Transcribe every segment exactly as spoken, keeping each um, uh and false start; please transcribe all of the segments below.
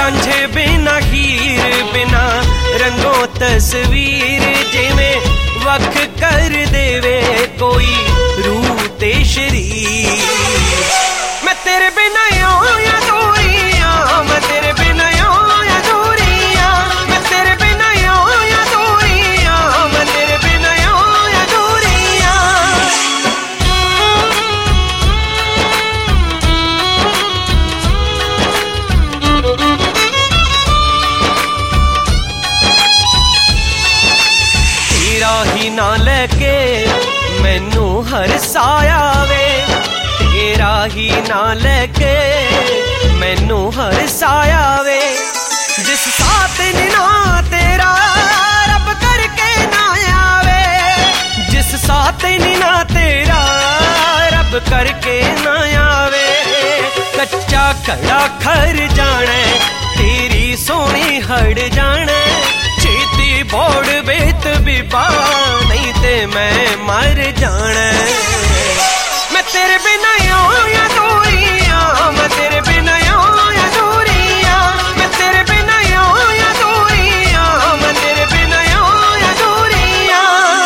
रांझे बिना हीर बिना रंगों तस्वीर जिमें वख कर देवे कोई रूह ते शरीर। मैं तेरे बिना यूं या दूरियां, मैं तेरे बिना यूं या दूरियां, मैं तेरे बिना यूं या दूरियां, मैं तेरे बिना यूं या दूरियां। तेरा ही ना लेके मैनू हर साया वे, तेरा ही ना लेके मैनू हर साया वे। जिस साथ ना तेरा रब करके ना आवे, जिस साथ ना तेरा रब करके ना आवे। कच्चा कड़ा खर जाने तेरी सोनी हड़ जाने, छेती बोड़ बेत बिबा नहीं ते मैं मर जाना। मैं तेरे बिना यूं या दूरियां, मैं तेरे बिना यूं या दूरियां, मैं तेरे बिना यूं या दूरियां, मैं तेरे बिना यूं या दूरियां।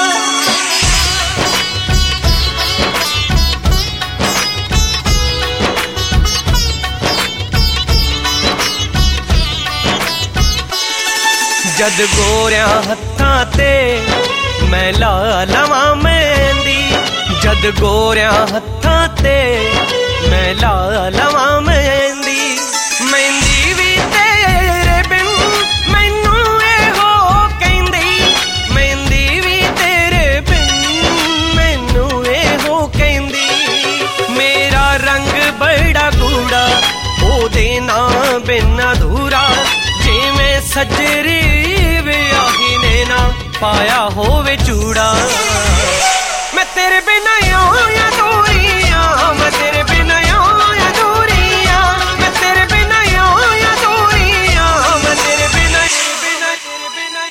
जद गोरिया हत्थां ते मैं ला लवां मेहंदी, जद गोरिया हत्थां ते मैं ला लवां मेहंदी। मेहंदी भी तेरे बिन मैनू एहो कहंदी, मेहंदी भी तेरे बिन मैनू एहो कहंदी। मेरा रंग बड़ा गूड़ा ओदे ना बिन अधूरा, जिवें सजरी विआही ने ना पाया होवे चूड़ा। मैं तेरे बिना यूं या दूरियां, मैं तेरे बिना यूं या दूरियां, मैं तेरे बिना यूं या दूरियां, मैं तेरे बिना बिना तेरे बिना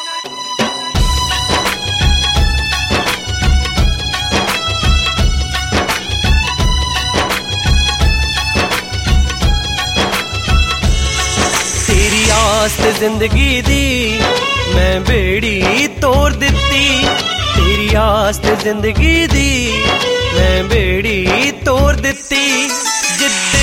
तेरी आस जिंदगी दी मैं बेड़ी तोड़ दिती, तेरी आस जिंदगी दी मैं बेड़ी तोड़ दिती। जिद